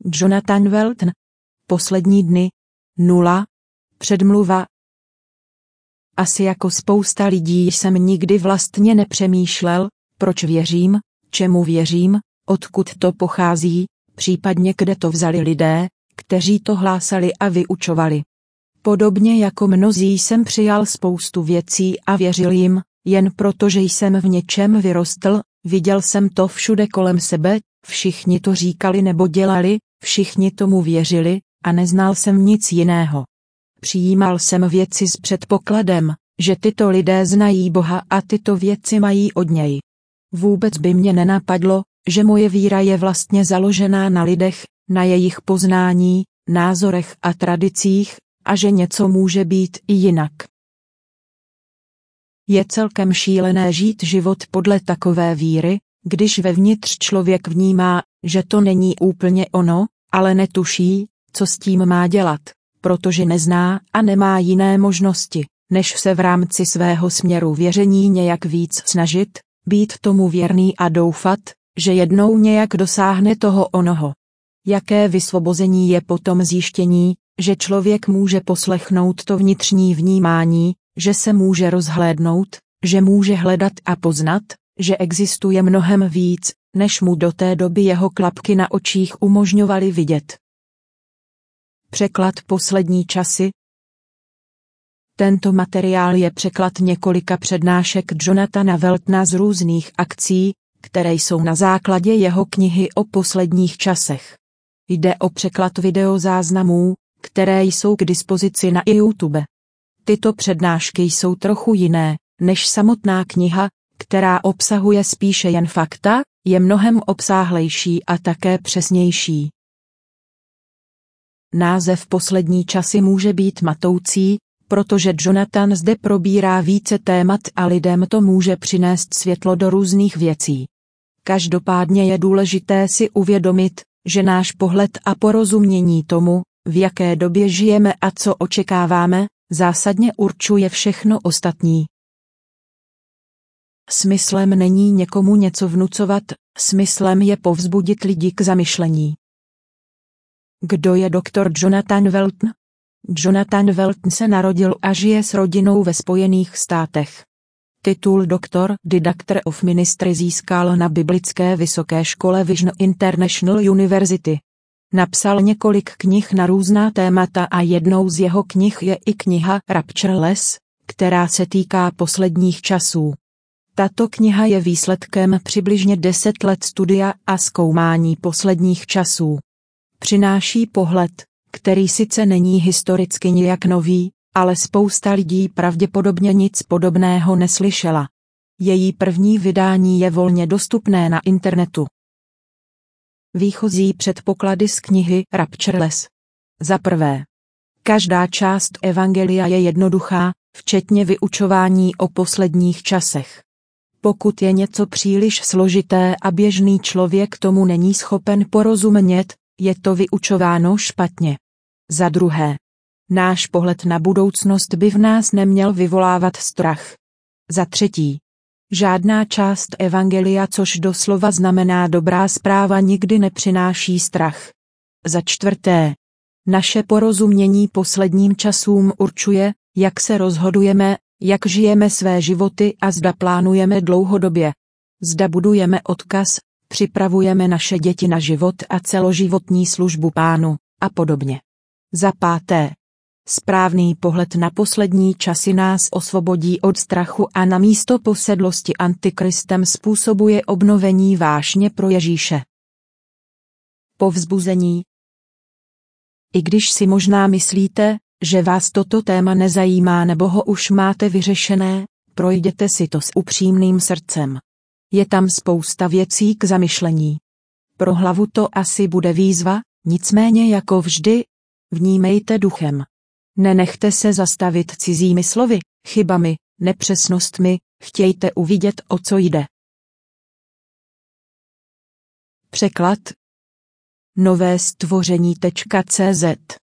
Jonathan Welton. Poslední dny. 0. Předmluva. Asi jako spousta lidí jsem nikdy vlastně nepřemýšlel, proč věřím, čemu věřím, odkud to pochází, případně kde to vzali lidé, kteří to hlásali a vyučovali. Podobně jako mnozí jsem přijal spoustu věcí a věřil jim, jen protože jsem v něčem vyrostl, viděl jsem to všude kolem sebe, všichni to říkali nebo dělali, všichni tomu věřili, a neznal jsem nic jiného. Přijímal jsem věci s předpokladem, že tyto lidé znají Boha a tyto věci mají od něj. Vůbec by mě nenapadlo, že moje víra je vlastně založená na lidech, na jejich poznání, názorech a tradicích, a že něco může být i jinak. Je celkem šílené žít život podle takové víry, když vevnitř člověk vnímá, že to není úplně ono, ale netuší, co s tím má dělat, protože nezná a nemá jiné možnosti, než se v rámci svého směru věření nějak víc snažit, být tomu věrný a doufat, že jednou nějak dosáhne toho onoho. Jaké vysvobození je potom zjištění, že člověk může poslechnout to vnitřní vnímání, že se může rozhlédnout, že může hledat a poznat, že existuje mnohem víc, než mu do té doby jeho klapky na očích umožňovaly vidět. Překlad Poslední časy. Tento materiál je překlad několika přednášek Jonathana Weltona z různých akcí, které jsou na základě jeho knihy o posledních časech. Jde o překlad videozáznamů, které jsou k dispozici na YouTube. Tyto přednášky jsou trochu jiné, než samotná kniha, která obsahuje spíše jen fakta, je mnohem obsáhlejší a také přesnější. Název Poslední časy může být matoucí, protože Jonathan zde probírá více témat a lidem to může přinést světlo do různých věcí. Každopádně je důležité si uvědomit, že náš pohled a porozumění tomu, v jaké době žijeme a co očekáváme, zásadně určuje všechno ostatní. Smyslem není někomu něco vnucovat, smyslem je povzbudit lidi k zamyšlení. Kdo je doktor Jonathan Welton? Jonathan Welton se narodil a žije s rodinou ve Spojených státech. Titul Doctor of Ministry získal na biblické vysoké škole Vision International University. Napsal několik knih na různá témata a jednou z jeho knih je i kniha Raptureless, která se týká posledních časů. Tato kniha je výsledkem přibližně 10 let studia a zkoumání posledních časů. Přináší pohled, který sice není historicky nijak nový, ale spousta lidí pravděpodobně nic podobného neslyšela. Její první vydání je volně dostupné na internetu. Výchozí předpoklady z knihy Raptureless. Za prvé. Každá část evangelia je jednoduchá, včetně vyučování o posledních časech. Pokud je něco příliš složité a běžný člověk tomu není schopen porozumět, je to vyučováno špatně. Za druhé. Náš pohled na budoucnost by v nás neměl vyvolávat strach. Za třetí. Žádná část evangelia, což doslova znamená dobrá zpráva, nikdy nepřináší strach. Za čtvrté. Naše porozumění posledním časům určuje, jak se rozhodujeme, jak žijeme své životy a zda plánujeme dlouhodobě. Zda budujeme odkaz, připravujeme naše děti na život a celoživotní službu Pánu, a podobně. Za páté. Správný pohled na poslední časy nás osvobodí od strachu a namísto posedlosti Antikristem způsobuje obnovení vášně pro Ježíše. Povzbuzení. I když si možná myslíte, že vás toto téma nezajímá nebo ho už máte vyřešené, projděte si to s upřímným srdcem. Je tam spousta věcí k zamyšlení. Pro hlavu to asi bude výzva, nicméně jako vždy, vnímejte duchem. Nenechte se zastavit cizími slovy, chybami, nepřesnostmi, chtějte uvidět, o co jde. Překlad Nové stvoření.cz